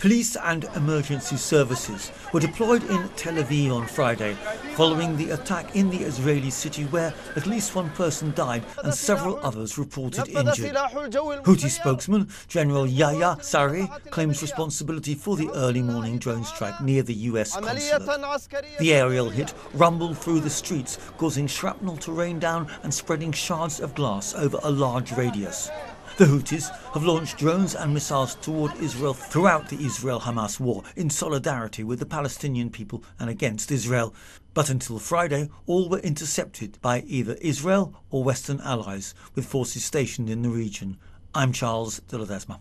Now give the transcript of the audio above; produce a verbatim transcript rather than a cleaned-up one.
Police and emergency services were deployed in Tel Aviv on Friday following the attack in the Israeli city where at least one person died and several others reported injured. Houthi spokesman General Yahya Saree claims responsibility for the early morning drone strike near the U S consulate. The aerial hit rumbled through the streets, causing shrapnel to rain down and spreading shards of glass over a large radius. The Houthis have launched drones and missiles toward Israel throughout the Israel-Hamas war in solidarity with the Palestinian people and against Israel. But until Friday, all were intercepted by either Israel or Western allies, with forces stationed in the region. I'm Charles de Ledesma.